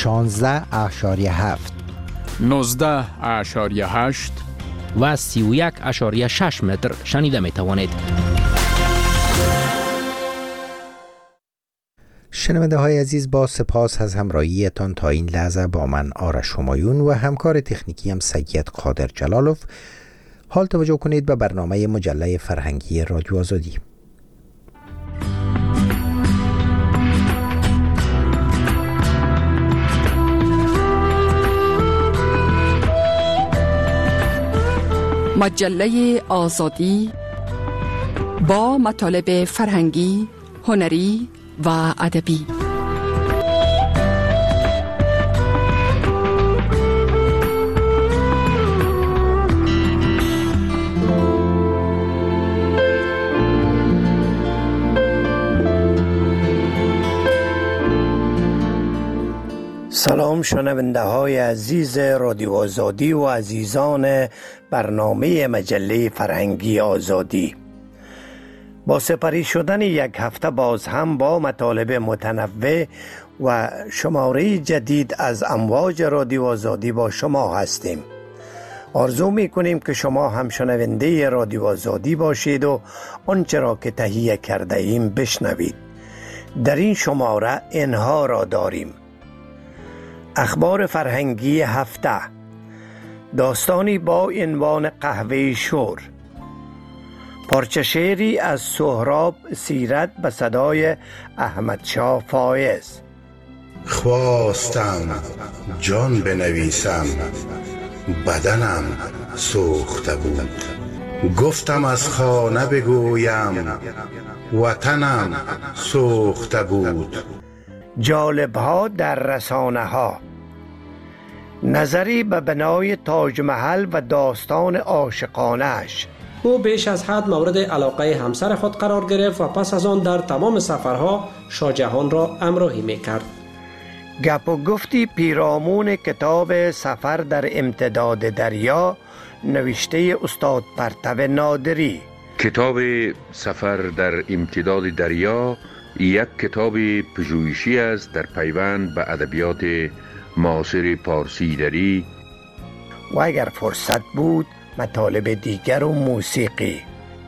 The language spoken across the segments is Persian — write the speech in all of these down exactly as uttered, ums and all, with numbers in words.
شانزده اشاریه هفت، نوزده اشاریه هشت و سی و یک اشاریه شش متر شنیده می توانید. شنونده های عزیز، با سپاس از همراهیتان تا این لحظه با من آرش همایون و همکار تکنیکی هم سید قادر جلالوف. حال توجه کنید به برنامه مجله فرهنگی رادیو آزادی. مجله آزادی با مطالب فرهنگی، هنری و ادبی. سلام شنونده های عزیز رادیو آزادی و عزیزان برنامه مجله فرهنگی آزادی. با سپری شدن یک هفته باز هم با مطالب متنوع و شماره جدید از امواج رادیو آزادی با شما هستیم. آرزو می کنیم که شما هم شنونده رادیو آزادی باشید و آنچه را که تهیه کرده ایم بشنوید. در این شماره اینها را داریم: اخبار فرهنگی هفته، داستانی با عنوان قهوه شور، پارچه شعری از سهراب سیرت به صدای احمد شاه فایز. خواستم جان بنویسم، بدنم سوخته بود. گفتم از خانه بگویم، وطنم سوخته بود. جالب ها در رسانه ها، نظری به بنای تاج محل و داستان عاشقانه‌اش. او بیش از حد مورد علاقه همسر خود قرار گرفت و پس از آن در تمام سفرها شاه جهان را همراهی می‌کرد. گپ و گفتی پیرامون کتاب سفر در امتداد دریا نوشته استاد پرتو نادری. کتاب سفر در امتداد دریا یک کتاب پژوهشی است در پیوند به ادبیات معاصر پارسی دری و اگر فرصت بود مطالب دیگر و موسیقی.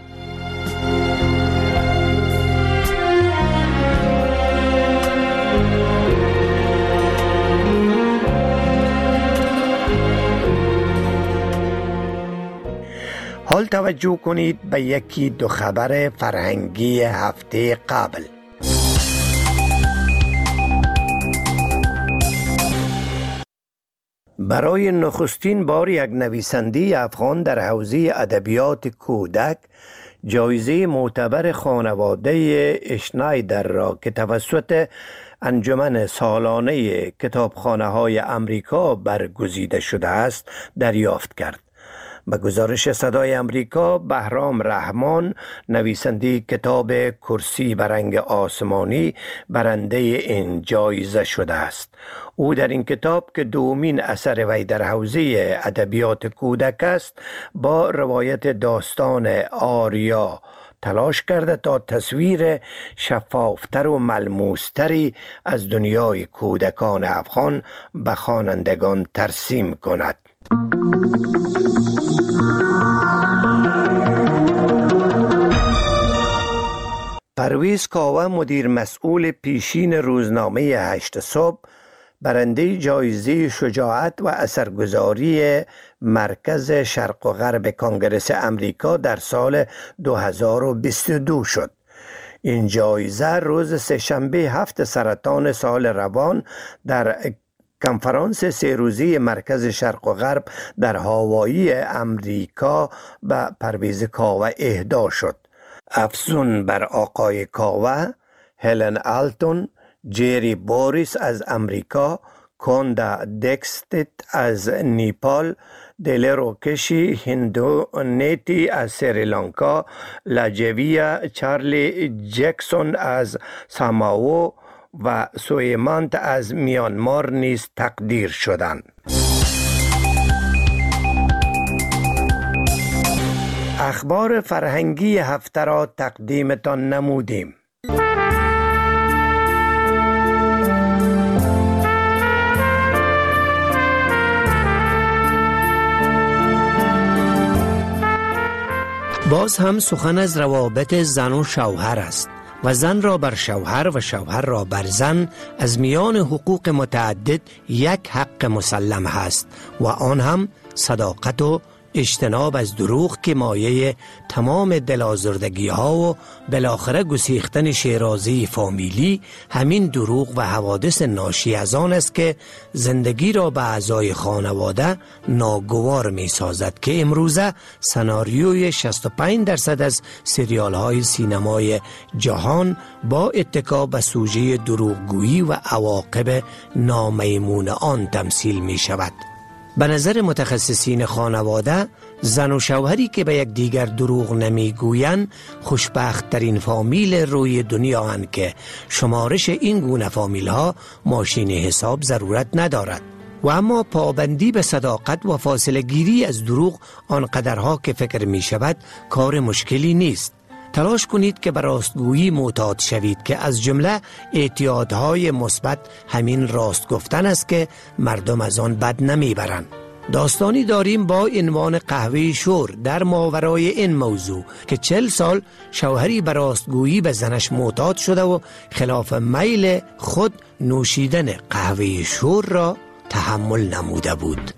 حال توجه کنید به یکی دو خبر فرهنگی هفته قبل. برای نخستین بار یک نویسنده افغان در حوزه ادبیات کودک جایزه معتبر خانواده اشنایدر را که توسط انجمن سالانه کتابخانه های امریکا برگزیده شده است دریافت کرد. به گزارش صدای امریکا، بهرام رحمان نویسنده کتاب کرسی به رنگ آسمانی برنده این جایزه شده است. او در این کتاب که دومین اثر وی در حوزه ادبیات کودک است، با روایت داستان آریا تلاش کرده تا تصویر شفافتر و ملموستری از دنیای کودکان افغان به خوانندگان ترسیم کند. پرویز کاوه مدیر مسئول پیشین روزنامه هشت صبح برنده جایزه شجاعت و اثرگذاری مرکز شرق و غرب کنگره امریکا در سال دو هزار و بیست و دو شد. این جایزه روز سه‌شنبه هفت سرطان سال روان در کنفرانس سه روزه مرکز شرق و غرب در هاوایی امریکا به پرویز کاوه اهدا شد. افزون بر آقای کاوه، هلن آلتون، جری بوریس از امریکا، کوندا دکستت از نیپال، دلروکشی هندو نیتی از سریلانکا، لاجویا چارلی جکسون از سامائو و سویمانت از میانمار نیز تقدیر شدند. اخبار فرهنگی هفته را تقدیمتان نمودیم. باز هم سخن از روابط زن و شوهر است و زن را بر شوهر و شوهر را بر زن از میان حقوق متعدد یک حق مسلم هست و آن هم صداقت و اجتناب از دروغ که مایه تمام دلازردگی ها و بالاخره گسیختن شیرازی فامیلی همین دروغ و حوادث ناشی از آن است که زندگی را به اعضای خانواده ناگوار می سازد که امروزه سناریوی شصت و پنج درصد از سریال های سینمای جهان با اتکا به سوژه دروغگویی و عواقب نامیمون آن تمثیل می شود. به نظر متخصصین خانواده، زن و شوهری که به یک دیگر دروغ نمیگویند خوشبخت ترین فامیل روی دنیا هستند که شمارش این گونه فامیل ها ماشین حساب ضرورت ندارد. و اما پابندی به صداقت و فاصله گیری از دروغ آنقدرها که فکر می شود کار مشکلی نیست. تلاش کنید که به راستگویی معتاد شوید که از جمله اعتیادهای مثبت همین راست گفتن است که مردم از آن بد نمیبرند. داستانی داریم با عنوان قهوه شور در ماورای این موضوع که چل سال شوهری به راستگویی به زنش معتاد شده و خلاف میل خود نوشیدن قهوه شور را تحمل نموده بود.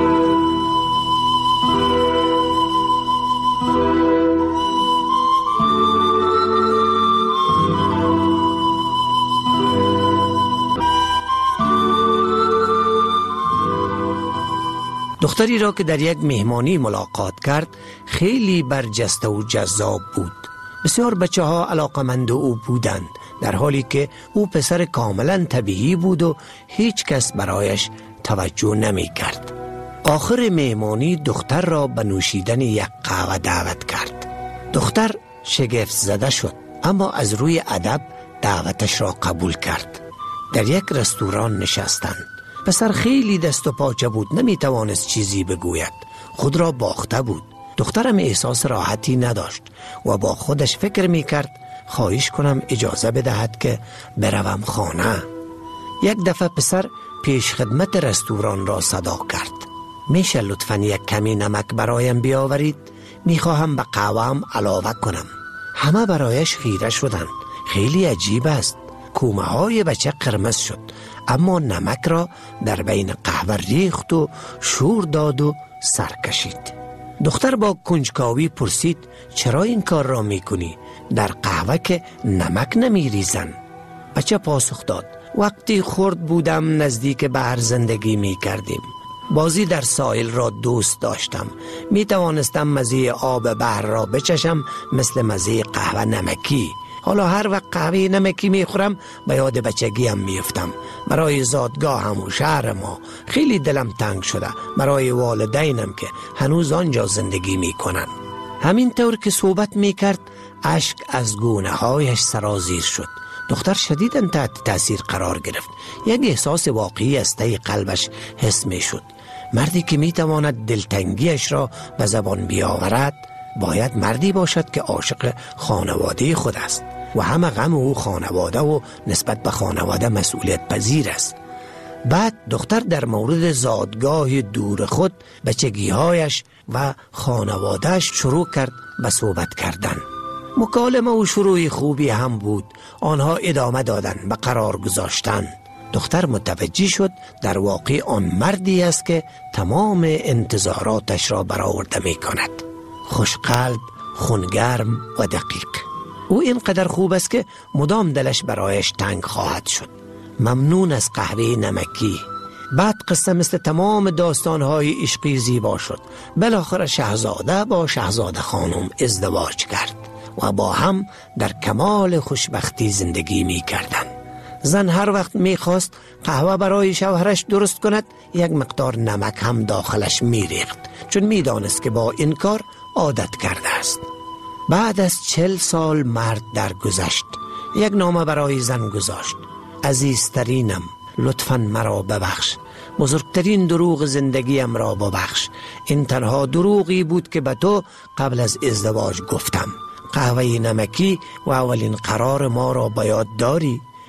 دختری را که در یک مهمانی ملاقات کرد خیلی برجسته و جذاب بود. بسیار بچه ها علاقمند او بودند، در حالی که او پسر کاملا طبیعی بود و هیچ کس برایش توجه نمی کرد. آخر مهمانی دختر را به نوشیدن یک قهوه دعوت کرد. دختر شگفت زده شد، اما از روی ادب دعوتش را قبول کرد. در یک رستوران نشستند. پسر خیلی دست و پاچه بود، نمی توانست چیزی بگوید، خود را باخته بود. دخترم احساس راحتی نداشت و با خودش فکر می کرد خواهش کنم اجازه بدهد که بروم خانه. یک دفعه پسر پیش خدمت رستوران را صدا کرد. میشه لطفاً یک کمی نمک برایم بیاورید؟ میخواهم به قهوه‌ام علاوه کنم. همه برایش خیره شدند. خیلی عجیب است. کومه های بچه قرمز شد، اما نمک را در بین قهوه ریخت و شور داد و سر کشید. دختر با کنجکاوی پرسید چرا این کار را میکنی؟ در قهوه که نمک نمیریزن. بچه پاسخ داد وقتی خرد بودم نزدیک بحر زندگی میکردیم. بازی در ساحل را دوست داشتم. می توانستم مزه آب بحر را بچشم مثل مزه قهوه نمکی. حالا هر وقت قهوه نمکی میخورم به یاد بچگیم میفتم. برای زادگاهم و شهر ما خیلی دلم تنگ شده، برای والدینم که هنوز آنجا زندگی میکنن. همین طور که صحبت میکرد اشک از گونه هایش سرازیر شد. دختر شدیداً تحت تاثیر قرار گرفت. یک احساس واقعی از ته قلبش حس میشد. مردی که میتواند دلتنگیش را به زبان بیاورد باید مردی باشد که عاشق خانواده خود است و همه غم او خانواده و نسبت به خانواده مسئولیت پذیر است. بعد دختر در مورد زادگاه دور خود، بچگیهایش و خانوادهش شروع کرد به صحبت کردن. مکالمه و شروع خوبی هم بود. آنها ادامه دادن به قرار گذاشتن. دختر متوجه شد در واقع آن مردی است که تمام انتظاراتش را برآورده می کند. خوشقلب، خونگرم و دقیق. او اینقدر خوب است که مدام دلش برایش تنگ خواهد شد. ممنون از قهوه نمکی. بعد قصه مثل تمام داستانهای عشقی زیبا شد. بالاخره شاهزاده با شاهزاده خانم ازدواج کرد و با هم در کمال خوشبختی زندگی می کردند. زن هر وقت می خواست قهوه برای شوهرش درست کند یک مقدار نمک هم داخلش می ریخت، چون می دانست که با این کار عادت کرده است. بعد از چل سال مرد درگذشت. یک نامه برای زن گذاشت. عزیزترینم، لطفاً مرا ببخش. بزرگترین دروغ زندگیم را ببخش. این تنها دروغی بود که به تو قبل از ازدواج گفتم. قهوه نمکی و اولین قرار ما را به یاد داری؟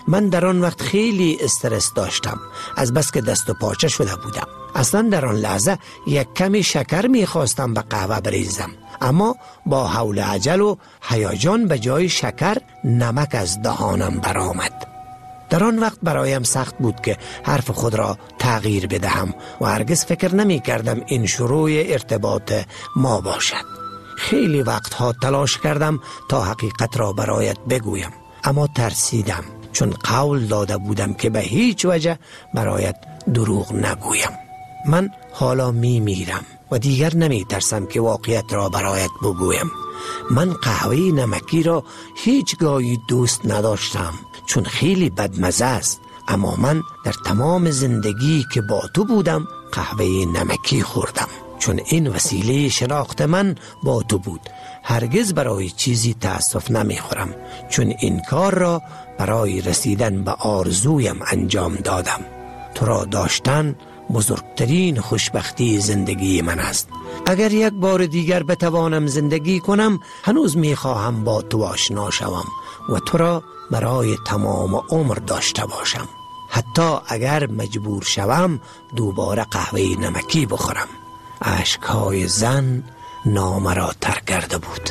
من در آن وقت خیلی استرس داشتم، از بس که دست و پاچه شده بودم. اصلا در آن لحظه یک کمی شکر میخواستم به قهوه بریزم، اما با حول عجل و هیجان به جای شکر نمک از دهانم برآمد. در آن وقت برایم سخت بود که حرف خود را تغییر بدهم و هرگز فکر نمی کردم این شروع ارتباط ما باشد. خیلی وقتها تلاش کردم تا حقیقت را برایت بگویم، اما ترسیدم، چون قول داده بودم که به هیچ وجه برایت دروغ نگویم. من حالا می میرم و دیگر نمی ترسم که واقعیت را برایت بگویم. من قهوه نمکی را هیچگاهی دوست نداشتم، چون خیلی بدمزه است، اما من در تمام زندگی که با تو بودم قهوه نمکی خوردم، چون این وسیله شناخت من با تو بود. هرگز برای چیزی تأسف نمی خورم، چون این کار را برای رسیدن به آرزویم انجام دادم. تو را داشتن بزرگترین خوشبختی زندگی من است. اگر یک بار دیگر بتوانم زندگی کنم، هنوز می خواهم با تو آشنا شوم و تو را برای تمام عمر داشته باشم، حتی اگر مجبور شوم دوباره قهوه نمکی بخورم. اشکهای زن نامه را تر کرده بود.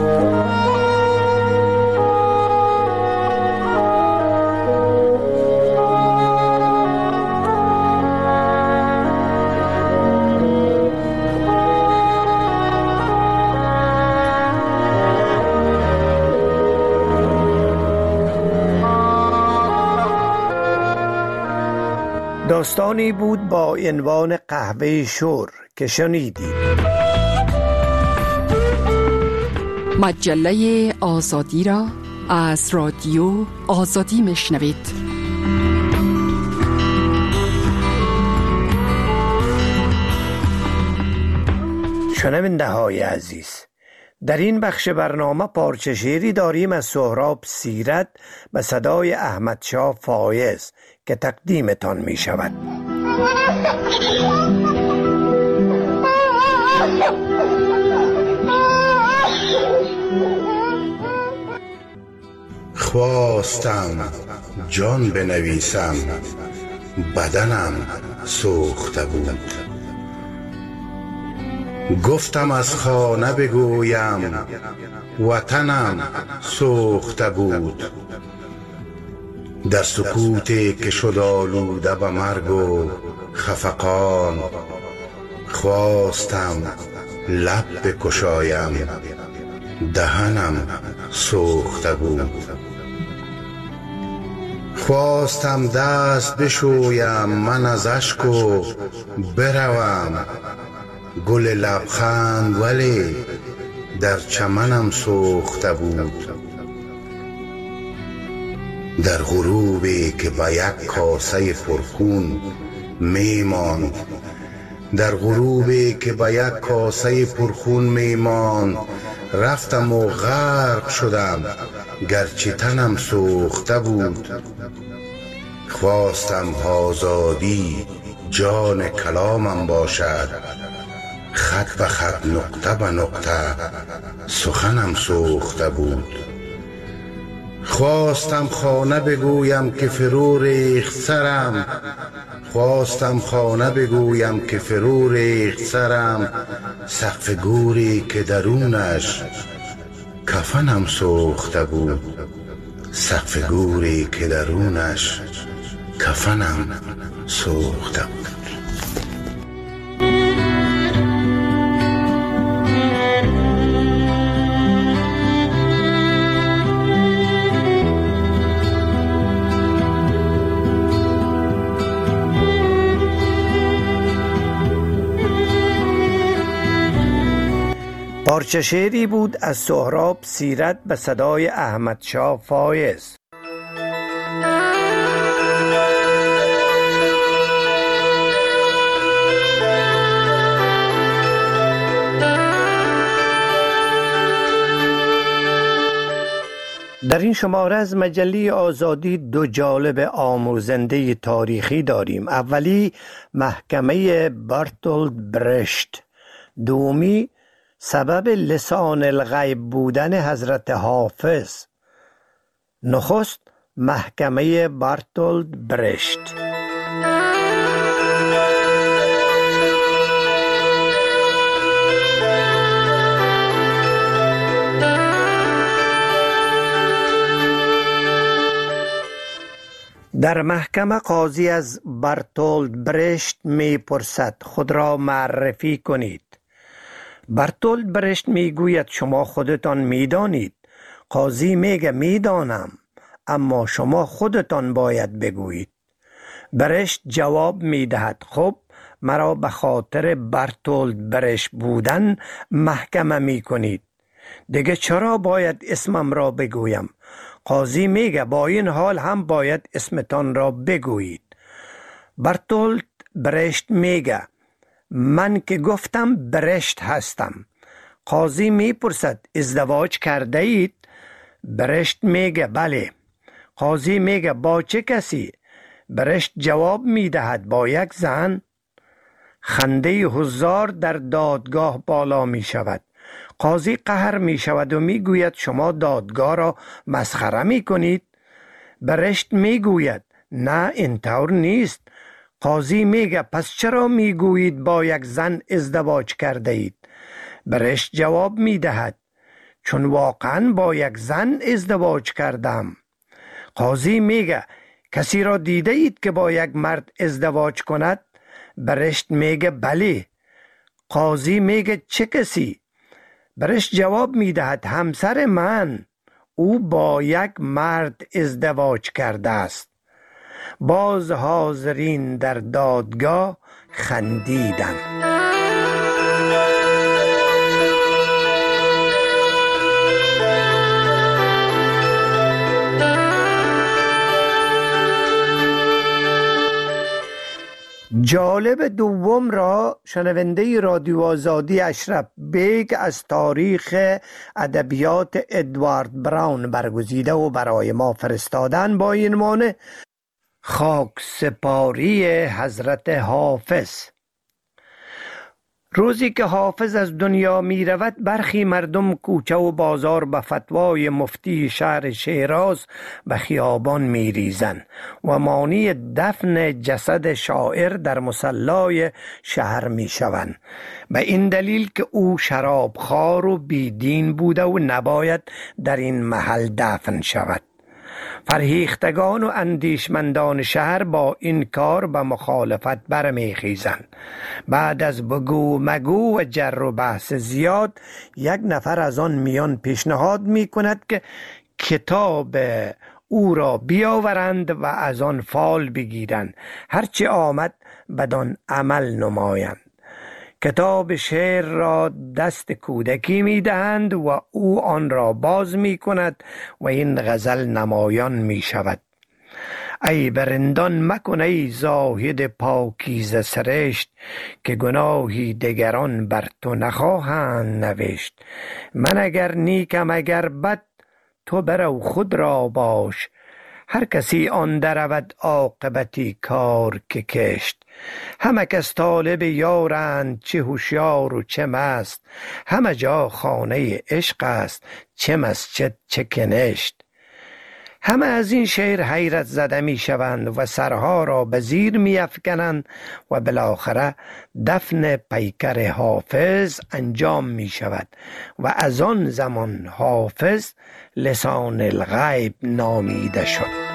داستانی بود با عنوان قهوه شور که شنیدید. مجله آزادی را از رادیو آزادی میشنوید. شنونده های عزیز، در این بخش برنامه پارچه شعری داریم از سهراب سیرت به صدای احمدشاه فایز که تقدیمتان می شود. خواستم جان بنویسم، بدنم سوخته بود. گفتم از خانه بگویم، وطنم سوخته بود. در سکوتی که شد آلوده به مرگ و خفقان، خواستم لب بکشایم، دهنم سوخته بود. خواستم دست بشویم من از اشک و بروم، گل لبخند ولی در چمنم سوخته بود. در غروبی که به یک کاسه پرخون میماند، در غروبی که به یک کاسه پرخون میماند، رفتم و غرق شدم گرچه تنم سوخته بود. خواستم آزادی جان کلامم باشد، خط به خط نقطه به نقطه سخنم سوخته بود. خواستم خانه بگویم که فرو ریخت سرم، خواستم خانه بگویم که فرو ریخت سرم، سقف گوری که درونش کفنم سوخته بود. سقف گوری که درونش کفنم سوخته بود. پارچه شعری بود از سهراب سیرت به صدای احمدشاه فایز. در این شماره از مجله آزادی دو جالب آموزنده تاریخی داریم. اولی محکمه برتولد برشت، دومی سبب لسان الغیب بودن حضرت حافظ. نخست محکمه بارتولد برشت. در محکمه قاضی از بارتولد برشت می پرسد خود را معرفی کنید. بارتولد برشت می گوید شما خودتان می دانید. قاضی میگه می دانم، اما شما خودتان باید بگویید. برشت جواب می دهد خب مرا به خاطر بارتولد برشت بودن محکمه می کنید. دیگه چرا باید اسمم را بگویم؟ قاضی میگه با این حال هم باید اسمتان را بگویید. بارتولد برشت میگه من که گفتم برشت هستم. قاضی میپرسد ازدواج کرده اید؟ برشت میگه بله. قاضی میگه با چه کسی؟ برشت جواب میدهد با یک زن. خنده حضار در دادگاه بالا می شود. قاضی قهر می شود و می گوید شما دادگاه را مسخره می کنید. برشت می گوید نه اینطور نیست. قاضی میگه پس چرا می گویید با یک زن ازدواج کرده اید؟ برشت جواب می دهد چون واقعا با یک زن ازدواج کردم. قاضی میگه کسی را دیده اید که با یک مرد ازدواج کند؟ برشت میگه بله. قاضی میگه چه کسی؟ برشت جواب میدهد همسر من، او با یک مرد ازدواج کرده است. باز حاضرین در دادگاه خندیدند. جالب دوم را شنونده رادیو آزادی اشرف بیگ از تاریخ ادبیات ادوارد براون برگزیده و برای ما فرستادن با این عنوان خاک سپاری حضرت حافظ. روزی که حافظ از دنیا می رود برخی مردم کوچه و بازار به فتوای مفتی شهر شیراز به خیابان می ریزند و مانی دفن جسد شاعر در مصلای شهر می شوند، به این دلیل که او شرابخوار و بیدین بوده و نباید در این محل دفن شود. فرهیختگان و اندیشمندان شهر با این کار به مخالفت برمیخیزند. بعد از بگو مگو و جر و بحث زیاد یک نفر از آن میان پیشنهاد می کند که کتاب او را بیاورند و از آن فال بگیرند، هرچی آمد بدان عمل نمایند. کتاب شعر را دست کودکی می دهند و او آن را باز می کند و این غزل نمایان می شود: ای برندان مکن ای زاهد پاکیزه سرشت، که گناهی دگران بر تو نخواهند نوشت. من اگر نیکم اگر بد، تو برو خود را باش، هر کسی آن درود عاقبتی کار که کشت. همه کس طالب یارند، چه هوشیار و چه مست، همه جا خانه عشق است، چه مسجد چه کنشت. همه از این شعر حیرت زده می شوند و سرها را به زیر می افکنند و بالاخره دفن پیکر حافظ انجام می شود و از آن زمان حافظ لسان الغیب نامیده شد.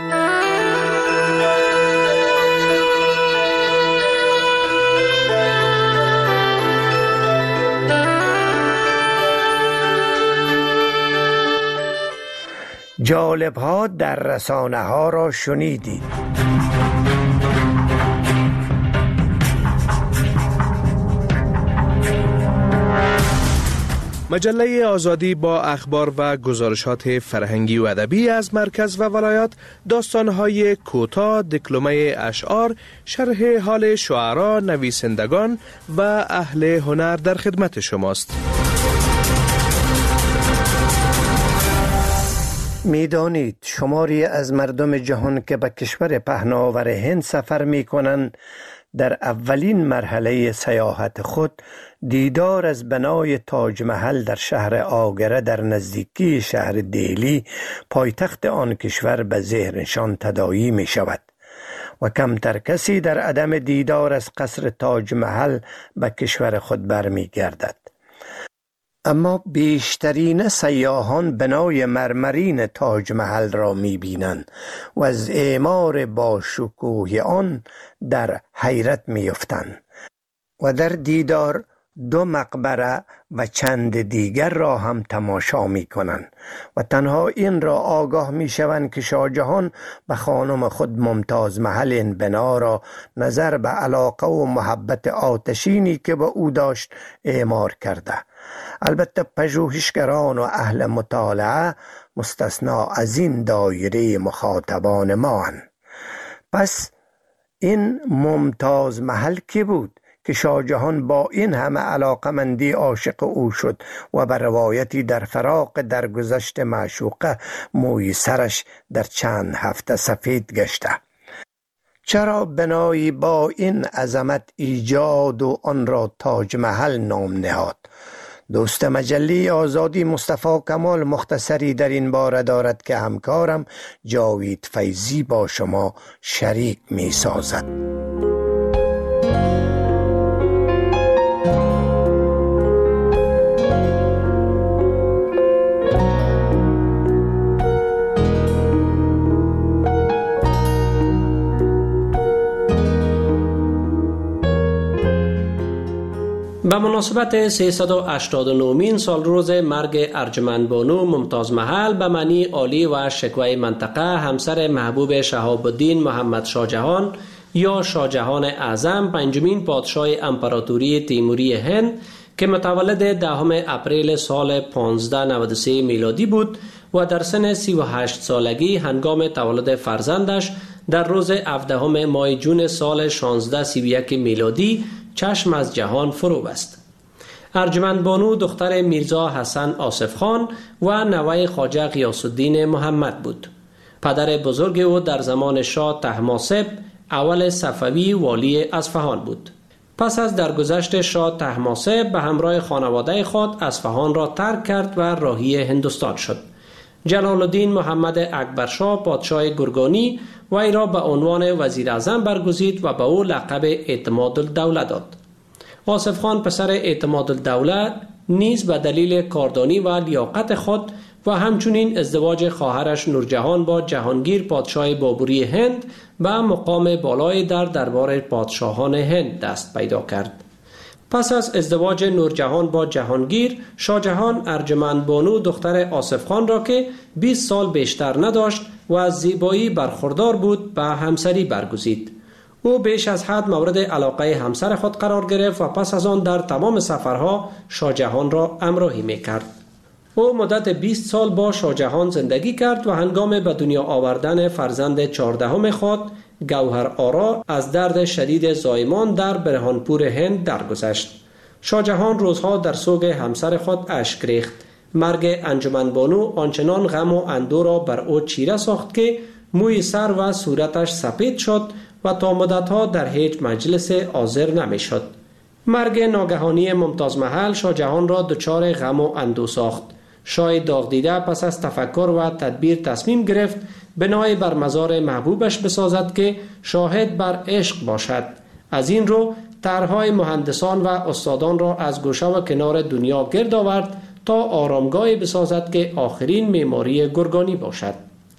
جالب ها در رسانه ها را شنیدید. مجله آزادی با اخبار و گزارشات فرهنگی و ادبی از مرکز و ولایات، داستان‌های کوتاه، دکلمه اشعار، شرح حال شعرا، نویسندگان و اهل هنر در خدمت شماست. میدانید شماری از مردم جهان که به کشور پهناور هند سفر می کنند در اولین مرحله سیاحت خود دیدار از بنای تاج محل در شهر آگره در نزدیکی شهر دهلی پایتخت آن کشور به ذهنشان تداعی می شود و کمتر کسی در عدم دیدار از قصر تاج محل به کشور خود برمی گردد. اما بیشترین سیاحان بنای مرمرین تاج محل را می بینند و از اعمار با شکوه آن در حیرت می افتند و در دیدار دو مقبره و چند دیگر را هم تماشا می کنند و تنها این را آگاه می شوند که شاه جهان به خانم خود ممتاز محل این بنا را نظر به علاقه و محبت آتشینی که به او داشت اعمار کرده. البته پژوهشگران و اهل مطالعه مستثنا از این دایره مخاطبان ما هستند. پس این ممتاز محل کی بود که شاه جهان با این همه علاقمندی عاشق او شد و به روایتی در فراق درگذشت معشوقه موی سرش در چند هفته سفید گشته؟ چرا بنایی با این عظمت ایجاد و آن را تاج محل نام نهاد؟ دوست مجله آزادی مصطفی کمال مختصری در این باره دارد که همکارم جاوید فیضی با شما شریک می سازد. به مناسبت سیصد و هشتاد و نهمین سال روز مرگ ارجمند بانو ممتاز محل به معنی عالی و شکوه منطقه همسر محبوب شهاب الدین محمد شاه جهان یا شاه جهان اعظم پنجمین پادشاه امپراتوری تیموری هند که متولد دهم اپریل سال پانزده نود و سه میلادی بود و در سن سی و هشت سالگی هنگام تولد فرزندش در روز هفدهم ماه جون سال شانزده سی و یک میلادی چشم از جهان فرو بست. ارجمند بانو دختر میرزا حسن آصف خان و نوه خواجه غیاث الدین محمد بود. پدر بزرگ او در زمان شاه طهماسب اول صفوی والی اصفهان بود. پس از درگذشت شاه طهماسب به همراه خانواده خود اصفهان را ترک کرد و راهی هندوستان شد. جلال الدین محمد اکبرشاه پادشاه گرگانی وی را به عنوان وزیر اعظم برگزید و به او لقب اعتماد الدوله داد. آصف خان پسر اعتماد الدوله نیز به دلیل کاردانی و لیاقت خود و همچنین ازدواج خواهرش نورجهان با جهانگیر پادشاه بابری هند به مقام بالای در دربار پادشاهان هند دست پیدا کرد. پس از ازدواج نورجهان با جهانگیر، شاه جهان ارجمند بانو دختر آصف خان را که بیست سال بیشتر نداشت و از زیبایی برخوردار بود به همسری برگزید. او بیش از حد مورد علاقه همسر خود قرار گرفت و پس از آن در تمام سفرها شاه جهان را همراهی می‌کرد. او مدت بیست سال با شاه جهان زندگی کرد و هنگام به دنیا آوردن فرزند چهاردهم خود گوهر آرا از درد شدید زایمان در برهانپور هند درگذشت. شاه جهان روزها در سوگ همسر خود اشک ریخت. مرگ انجمند بانو آنچنان غم و اندوه را بر او چیره ساخت که موی سر و صورتش سپید شد و تا مدتها در هیچ مجلس حاضر نمی شد. مرگ ناگهانی ممتاز محل شاه جهان را دچار غم و اندوه ساخت. شاه داغ دیده پس از تفکر و تدبیر تصمیم گرفت بنای بر مزار محبوبش بسازد که شاهد بر عشق باشد. از این رو طرح‌های مهندسان و استادان را از گوشه و کنار دنیا گرد آورد تا آرامگاهی بسازد که آخرین معماری گرگانی باشد.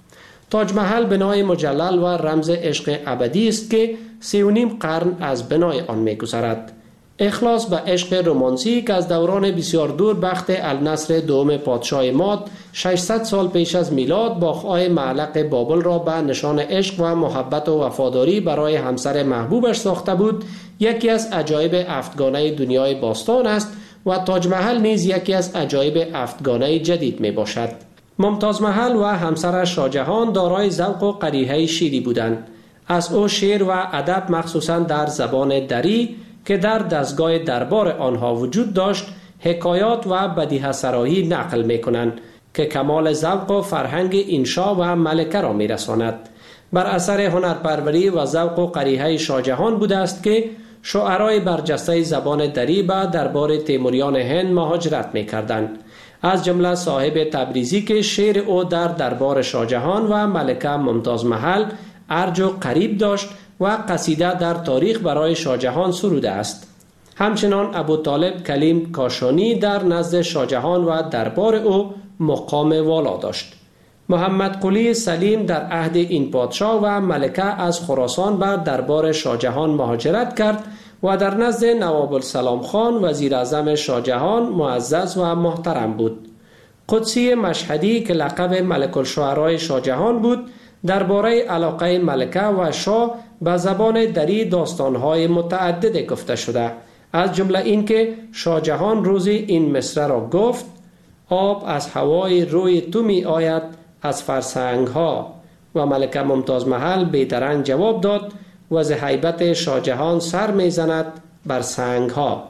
تاج محل بنای مجلل و رمز عشق ابدی است که سی و نیم قرن از بنای آن می‌گذرد. اخلاص به عشق رومانسی که از دوران بسیار دور بخت النصر دوم پادشاه ماد ششصد سال پیش از میلاد باغ‌های معلق بابل را به نشان عشق و محبت و وفاداری برای همسر محبوبش ساخته بود، یکی از عجایب هفتگانه دنیای باستان است و تاج محل نیز یکی از عجایب هفتگانه جدید می باشد. ممتاز محل و همسرش شاه جهان دارای ذوق و قریحه شیری بودند. از او شعر و ادب مخصوصا در زبان دری که در دستگاه دربار آنها وجود داشت حکایات و بدیهه سرایی نقل می کنند که کمال ذوق و فرهنگ انشا و ملکه را می رساند. بر اثر هنرپروری و ذوق و قریحه شاهجهان بوده است که شاعرای برجسته زبان دری به دربار تیموریان هند مهاجرت می‌کردند، از جمله صاحب تبریزی که شعر او در دربار شاهجهان و ملکه ممتاز محل ارج و قریب داشت و قصیده در تاریخ برای شاهجهان سروده است. همچنان ابو طالب کلیم کاشانی در نزد شاهجهان و دربار او مقام والا داشت. محمد قلی سلیم در عهد این پادشاه و ملکه از خراسان بر دربار شاهجهان مهاجرت کرد و در نزد نواب السلام خان وزیر اعظم شاهجهان معزز و محترم بود. قدسی مشهدی که لقب ملک الشعرای شاهجهان بود درباره علاقه ملکه و شاه به زبان دری داستانهای متعدد گفته شده، از جمله این که شاهجهان روزی این مصرع را گفت: آب از هوای روی تو می آید از فرسنگ ها، و ملکه ممتاز محل بیدرنگ جواب داد: و ز هیبت شاهجهان سر می زند بر سنگ ها.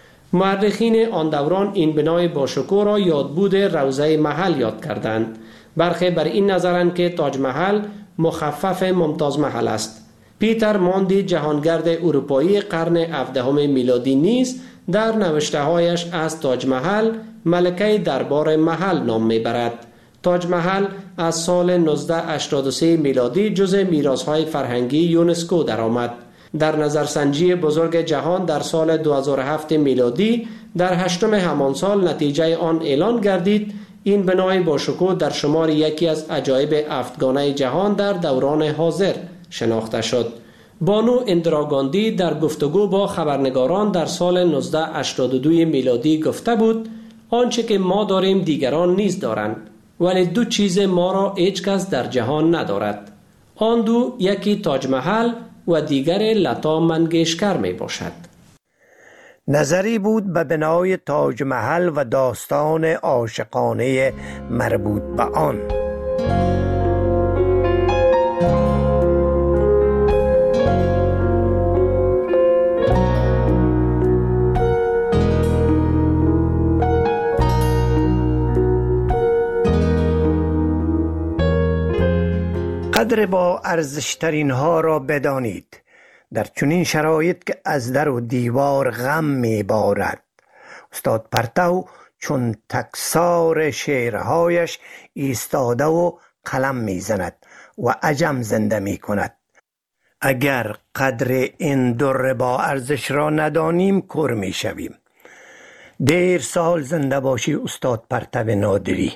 مورخین آن دوران این بنای باشکوه را یادبود روضه محل یاد کردند. برخی بر این نظرند که تاج محل مخفف ممتاز محل است. پیتر ماندی جهانگرد اروپایی قرن هفدهم میلادی نیز در نوشته‌هایش از تاج محل ملکه دربار محل نام میبرد. تاج محل از سال نوزده هشتاد و سه میلادی جزء میراث‌های فرهنگی یونسکو درآمد. در نظرسنجی بزرگ جهان در سال دو هزار و هفت میلادی در هشتم همان سال نتیجه آن اعلان گردید. این بنای باشکوه در شمار یکی از عجایب هفتگانه جهان در دوران حاضر شناخته شد. بانو اندرا گاندی در گفتگو با خبرنگاران در سال نوزده هشتاد و دو میلادی گفته بود: آنچه که ما داریم دیگران نیز دارند، ولی دو چیز ما را هیچ کس در جهان ندارد. آن دو یکی تاج محل و دیگر لتا منگیشکر می باشد. نظری بود به بنای تاج محل و داستان عاشقانه مربوط به آن. قدر با ارزشترین ها را بدانید در چنین شرایط که از در و دیوار غم می بارد. استاد پرتو چون تکسار شعرهایش ایستاده و قلم می زند و عجم زنده می کند. اگر قدر این در با ارزش را ندانیم کر می شویم. دیر سال زنده باشی استاد پرتو نادری.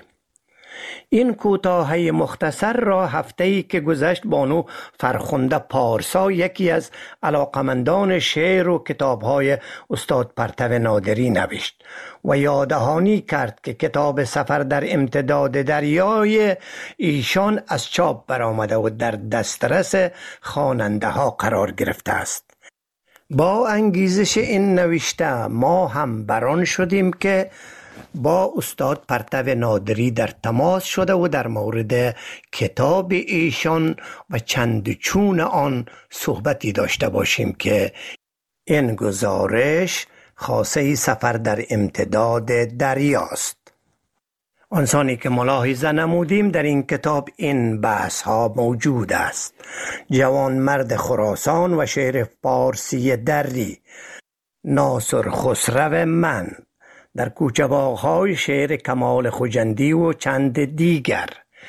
این کوتاهی مختصر را هفته‌ای که گذشت بانو فرخنده پارسا، یکی از علاقمندان شعر و کتاب‌های استاد پرتو نادری، نوشت و یاددهانی کرد که کتاب سفر در امتداد دریای ایشان از چاپ برآمده و در دسترس خواننده ها قرار گرفته است. با انگیزش این نوشته ما هم بران شدیم که با استاد پرتو نادری در تماس شده و در مورد کتاب ایشان و چند چون آن صحبتی داشته باشیم که این گزارش خاصه سفر در امتداد دریاست. آنسانی که ملاحظه نمودیم در این کتاب این بحث ها موجود است. جوان مرد خراسان و شعر فارسی دری، ناصر خسرو من، در کوچه باغ‌های شعر کمال خجندی و چند دیگر.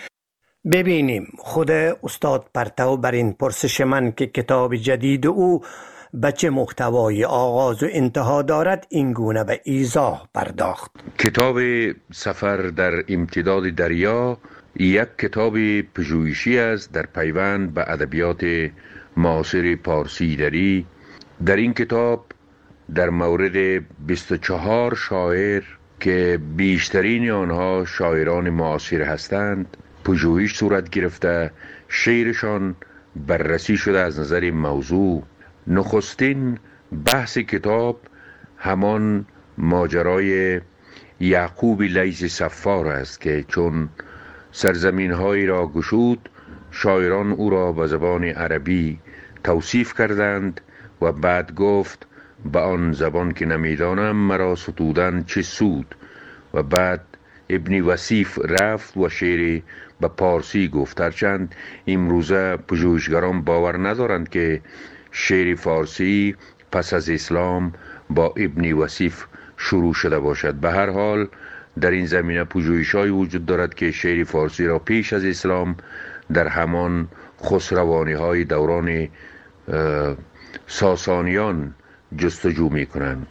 ببینیم خود استاد پرتو بر این پرسش من که کتاب جدید او به چه محتوای آغاز و انتها دارد این گونه به ایضاح پرداخت. کتاب سفر در امتداد دریا یک کتاب پژوهشی است در پیوند به ادبیات معاصر پارسی دری. در این کتاب در مورد بیست و چهار شاعر که بیشترین آنها شاعران معاصر هستند پژوهش صورت گرفته، شعرشان بررسی شده از نظر موضوع. نخستین بحث کتاب همان ماجرای یعقوب لیث صفار است که چون سرزمین هایی را گشود شاعران او را به زبان عربی توصیف کردند و بعد گفت به آن زبان که نمیدانم مرا ستودن چه سود، و بعد ابن وصیف رفت و شعری به پارسی گفت. هرچند امروزه پژوهشگران باور ندارند که شعر فارسی پس از اسلام با ابن وصیف شروع شده باشد. به هر حال در این زمینه پژوهش‌هایی وجود دارد که شعر فارسی را پیش از اسلام در همان خسروانی‌های دوران ساسانیان جستجو می کنند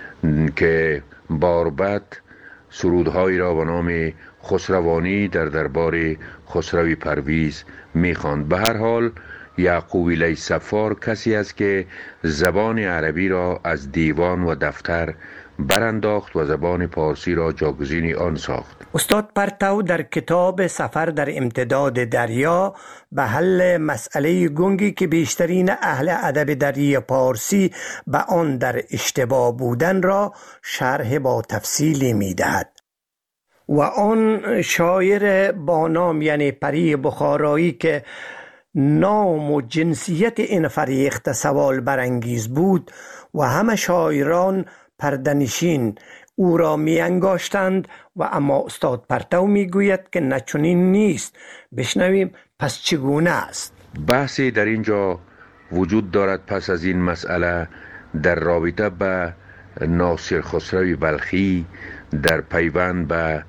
که باربد سرودهایی را به نام خسروانی در دربار خسروی پرویز می خواند. به هر حال یعقوب لیث-صفار کسی است که زبان عربی را از دیوان و دفتر برانداخت و زبان پارسی را جاگزین آن ساخت. استاد پرتو در کتاب سفر در امتداد دریا به حل مسئله گنگی که بیشترین اهل ادب دری پارسی به آن در اشتباه بودن را شرح با تفصیلی می دهد و آن شاعر با نام یعنی پری بخارایی که نام و جنسیت این فریخت سوال برانگیز بود و همه شاعران پردنشین او را می انگاشتند و اما استاد پرتو می گوید که نچنین نیست. بشنویم پس چگونه است. بحثی در اینجا وجود دارد پس از این مسئله در رابطه به ناصر خسروی بلخی در پیوند به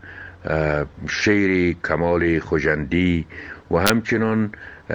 شعر کمال خوجندی و همچنان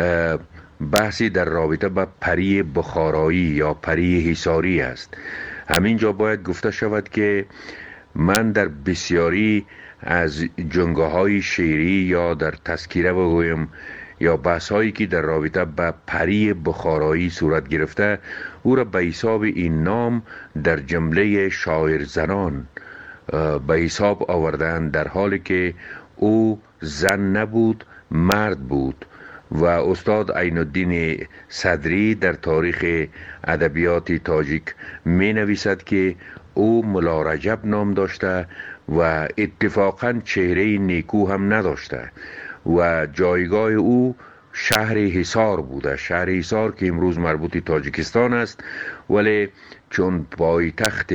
بحثی در رابطه به پری بخارایی یا پری حصاری است. همینجا باید گفته شود که من در بسیاری از جنگاه های شعری یا در تذکیره بگویم یا بحث هایی که در رابطه به پری بخارایی صورت گرفته او را به حساب این نام در جمله شاعر زنان به حساب آوردن، در حالی که او زن نبود مرد بود. و استاد عین الدین صدری در تاریخ ادبیات تاجیک می نویسد که او ملا رجب نام داشته و اتفاقا چهره نیکو هم نداشته و جایگاه او شهر حصار بوده. شهر حصار که امروز مربوط تاجیکستان است، ولی چون پایتخت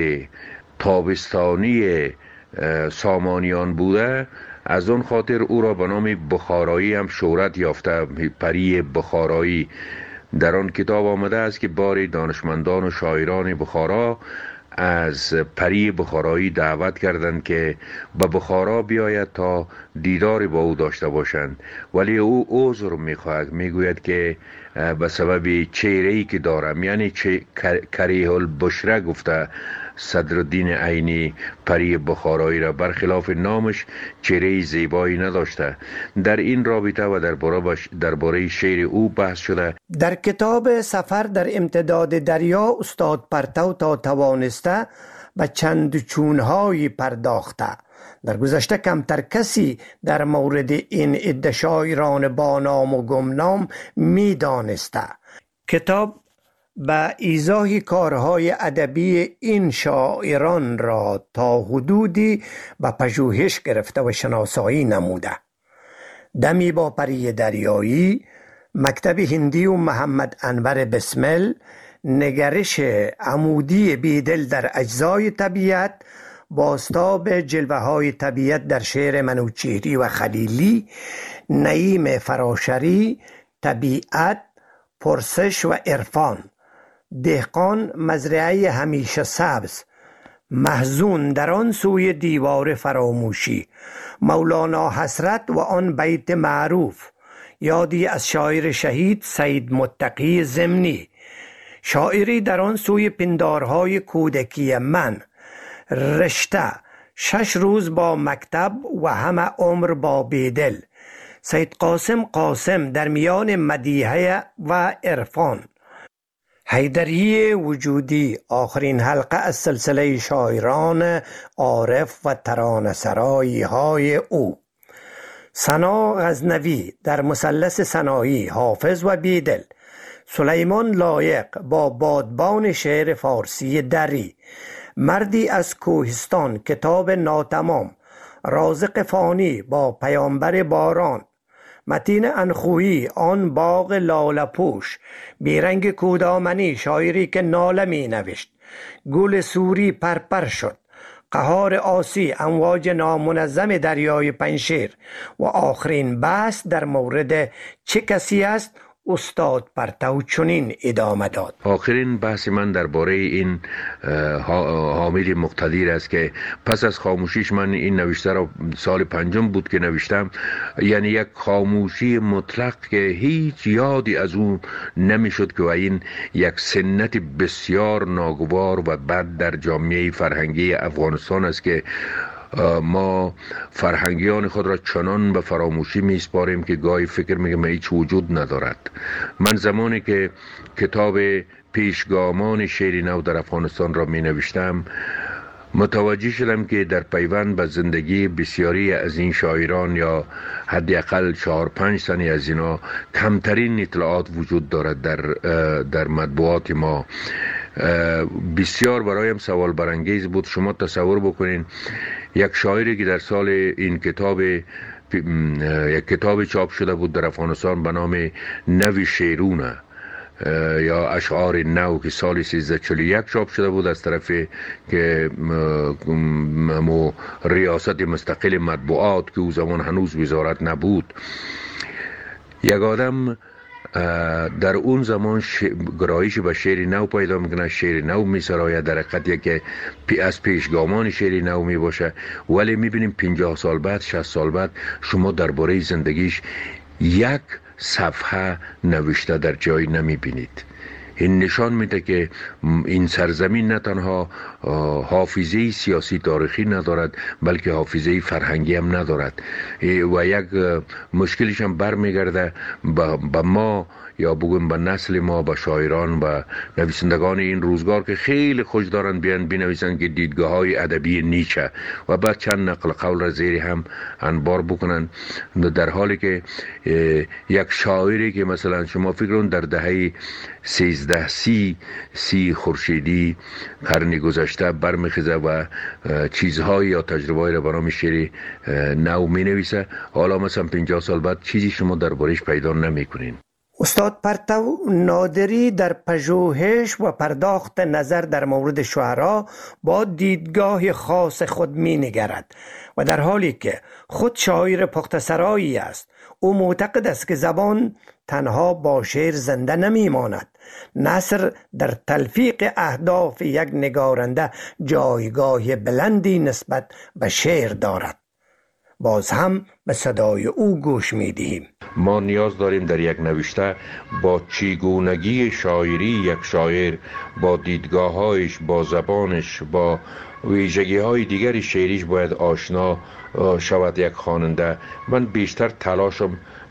تابستانی سامانیان بوده از اون خاطر او را به نام بخارایی هم شهرت یافته. پری بخارایی در آن کتاب آمده است که باری دانشمندان و شاعران بخارا از پری بخارایی دعوت کردند که به بخارا بیاید تا دیداری با او داشته باشند، ولی او عذر میخواهد، میگوید که به سبب چهره‌ای که دارم، یعنی کریه البشره گفته صدرالدین عینی پری بخارایی را، برخلاف نامش چهره زیبایی نداشته. در این رابطه و درباره شعر او بحث شده. در کتاب سفر در امتداد دریا استاد پرتو تا توانسته به چند چونهایی پرداخته. در گذشته کمتر کسی در مورد این عده شاعران با نام و گمنام می دانسته. کتاب به ایضاح کارهای ادبی این شاعران را تا حدودی به پژوهش گرفته و شناسایی نموده. دمی با پری دریایی، مکتب هندی و محمد انور بسمل، نگرش عمودی بیدل در اجزای طبیعت، بازتاب جلوه های طبیعت در شعر منوچهری و خلیلی، نعیم فراشری، طبیعت، پرسش و عرفان، دهقان مزرعه همیشه سبز، محزون در آن سوی دیوار فراموشی، مولانا حسرت و آن بیت معروف، یادی از شاعر شهید سید متقی ضمنی، شاعری در آن سوی پندارهای کودکی من، رشته، شش روز با مکتب و همه عمر با بیدل، سید قاسم قاسم در میان مدیحه و عرفان، حیدری وجودی، آخرین حلقه از سلسله شاعران عارف و ترانه‌سرایی های او، ثنا غزنوی در مثلث ثنایی، حافظ و بیدل، سلیمان لایق با بادبان شعر فارسی دری، مردی از کوهستان کتاب ناتمام، رازق فانی با پیامبر باران، متین انخویی آن باغ لاله‌پوش، بیرنگ کودامنی شاعری که ناله می نوشت، گل سوری پرپر شد، قهار آسی، امواج نامنظم دریای پنشیر و آخرین بحث در مورد چه کسی است، استاد پرتو چنین ادامه داد. آخرین بحث من درباره این حامد مقتدیر است که پس از خاموشیش، من این نوشته را سال پنجم بود که نوشتم، یعنی یک خاموشی مطلق که هیچ یادی از اون نمیشد که این یک سنت بسیار ناگوار و بد در جامعه فرهنگی افغانستان است که ما فرهنگیان خود را چنان به فراموشی میسپاریم که گاهی فکر میگم هیچ وجود ندارد. من زمانی که کتاب پیشگامان شعر نو در افغانستان را می نوشتم، متوجه شدم که در پیوند به زندگی بسیاری از این شاعران یا حداقل چهار پنج تنی از اینا کمترین اطلاعات وجود دارد در در مطبوعات ما. بسیار برایم سوال برانگیز بود. شما تصور بکنین یک شاعری که در سال این کتاب یک کتاب چاپ شده بود در افغانستان به نام نوی شیرونه یا اشعار نو که سال سیزده چهل و یک چاپ شده بود از طرف که مو ریاست مستقل مطبوعات که او زمان هنوز وزارت نبود. یک آدم در اون زمان ش... گرایش به شعر نو پیدا میکنه، شعر نو میسراید، در حقیقت که پی از پیشگامان شعر نو میباشه، ولی میبینیم پنجاه سال بعد، شصت سال بعد شما درباره زندگیش یک صفحه نوشته در جایی نمیبینید. این نشان میده که این سرزمین نه تنها حافظه سیاسی تاریخی ندارد بلکه حافظه فرهنگی هم ندارد و یک مشکلش هم برمیگرده به ما یا بگویم به نسل ما، به شاعران و نویسندگان این روزگار که خیلی خوش دارن بیان بنویسن که دیدگاه های ادبی نیچه و بعد چند نقل قول را زیر هم انبار بکنن، در حالی که یک شاعری که مثلا شما فکر کن در دهه سیزده سی سی خورشیدی قرن گذشته برمیخیزه و چیزهایی یا تجربه‌ای را برام شعر نو می نویسه، حالا مثلا پنجاه سال بعد چیزی شما دربارش پیدا نمیکنین. استاد پرتو نادری در پژوهش و پرداخت نظر در مورد شعرا با دیدگاه خاص خود می نگرد و در حالی که خود شاعر پخت‌سرایی است، او معتقد است که زبان تنها با شعر زنده نمی ماند. نثر در تلفیق اهداف یک نگارنده جایگاه بلندی نسبت به شعر دارد. باز هم به صدای او گوش می دهیم. ما نیاز داریم در یک نوشته با چگونگی شاعری یک شاعر، با دیدگاه‌هایش، با زبانش، با ویژگی های دیگری شعریش باید آشنا شود یک خواننده. من بیشتر تلاشم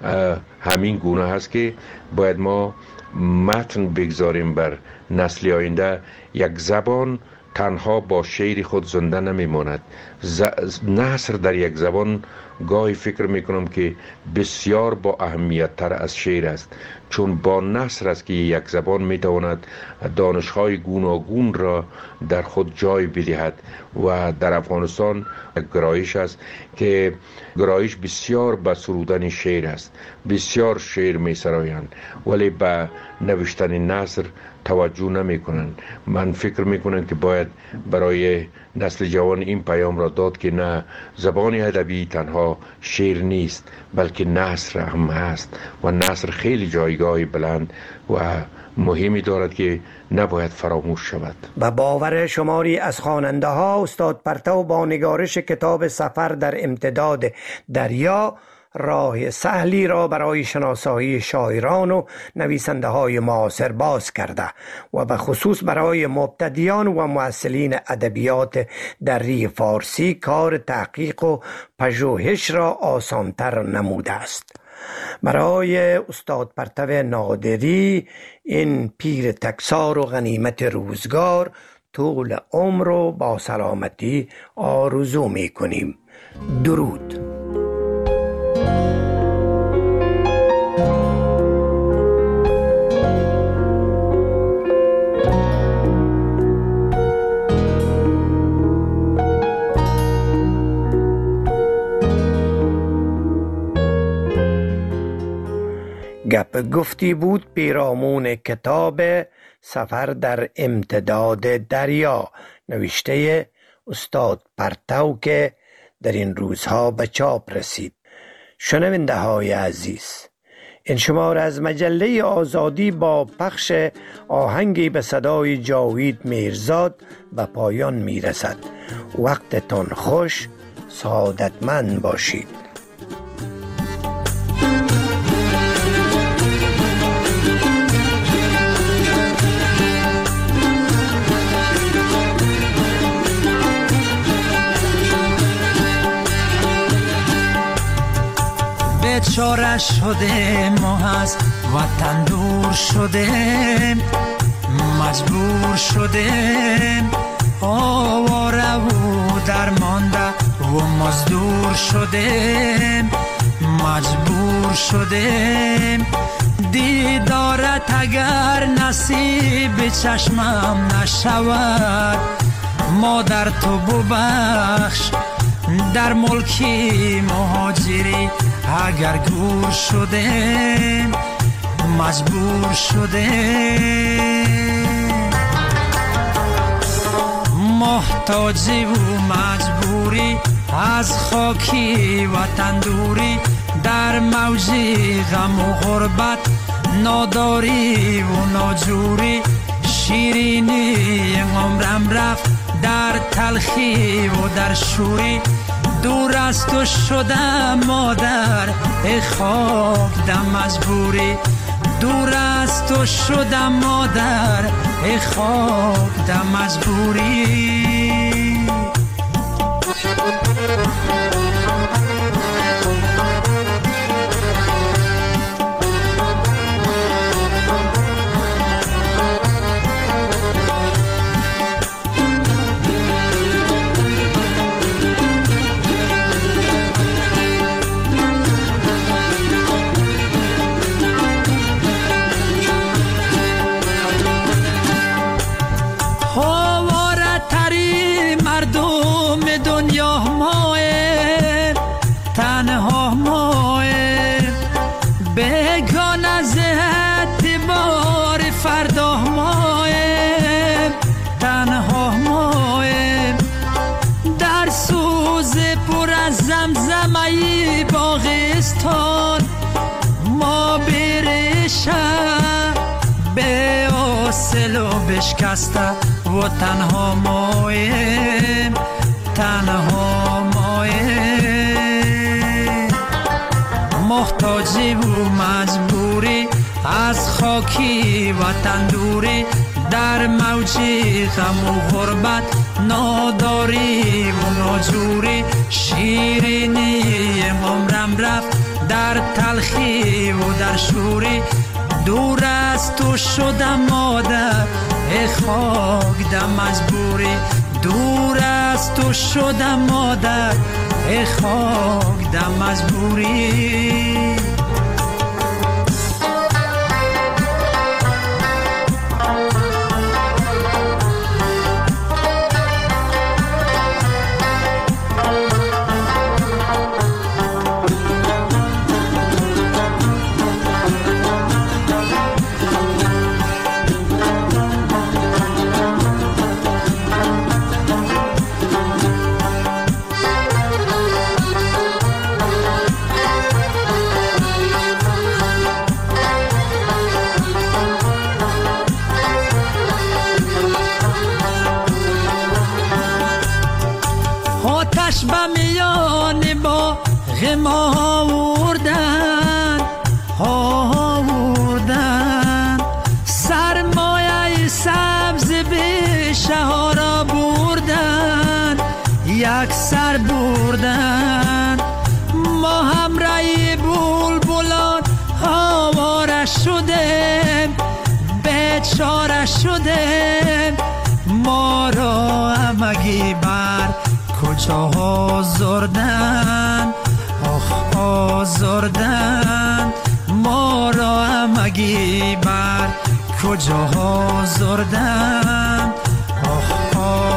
همین گونه هست که باید ما متن بگذاریم بر نسل آینده. یک زبان تنها با شعر خود زنده نمیماند. ز... نثر در یک زبان گاهی فکر میکنم که بسیار با اهمیت تر از شعر است، چون با نثر است که یک زبان میتواند دانش‌های گوناگون را در خود جای بدهد و در افغانستان گرایش است که گرایش بسیار به سرودن شعر است، بسیار شعر میسرایند ولی به نوشتن نثر توجه نمی کنند. من فکر می کنم که باید برای نسل جوان این پیام را داد که نه، زبان ادبی تنها شعر نیست بلکه نثر هم هست و نثر خیلی جایگاه بلند و مهمی دارد که نباید فراموش شود. به باور شماری از خواننده ها، استاد پرتو با نگارش کتاب سفر در امتداد دریا راه سهلی را برای شناسایی شاعران و نویسنده های معاصر باز کرده و به خصوص برای مبتدیان و مؤثرین ادبیات دری فارسی کار تحقیق و پژوهش را آسانتر نموده است. برای استاد پرتو نادری این پیر تکسار و غنیمت روزگار طول عمر و با سلامتی آرزو می کنیم. درود. گپ گفتی بود پیرامون کتاب سفر در امتداد دریا نوشته استاد پرتو که در این روزها به چاپ رسید. شنونده های عزیز، این شماره از مجله آزادی با پخش آهنگی به صدای جاوید میرزاد به پایان می رسد. وقتتون خوش، سعادتمند باشید. بیچاره شده ما از وطن دور شده، مجبور شده آواره و درمانده و مزدور شده، مجبور شده دیدارت اگر نصیب چشمم نشود، مادر تو ببخش در ملکی مهاجری اگر گور شده، مجبور شده محتاجی و مجبوری از خاکی وطن دوری، در موجی غم و غربت ناداری و ناجوری، شیرینی عمرم رفت در تلخی و در شوری، دور از تو شدم مادر ای خاک دم مجبوری، دور از تو شدم مادر ای خاک دم مجبوری. ما برشم به آسل و بشکسته و تنها مایم، تنها مایم محتاجی و مجبوری از خاکی وطن دوری، در موجی غم و غربت ناداری و ناجوری، شیرینی عمرم رفت در تلخی و در شوری، دور از تو شدم مادر ای خاک دم مجبوری، دور از تو شدم مادر ای خاک دم مجبوری. غم آوردن آوردن سرمایه سبز به شهارا بردن، یک سر بردن ما هم رای بلبلان آواره شده، بیچاره شده ما را همگی بر کجا آزردن، آخ آزردن ما را همگی بر کجا آزردن، آخ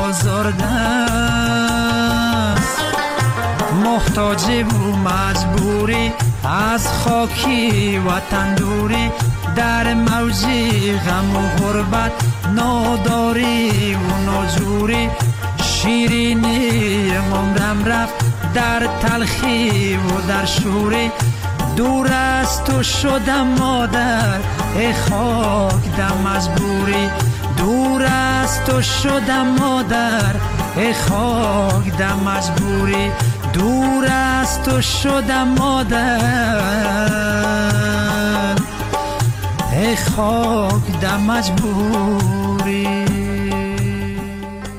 آزردن محتاجی و مجبوری از خاکی وطن دوری، در موجی غم و غربت ناداری و ناجوری، شیرینی عمرم رفت در تلخی و در شوری، دور از تو شدم مادر ای خاک دم از بوری، دور از تو شدم مادر ای خاک دم از بوری، دور از تو شدم مادر ای خاک دم از بوری.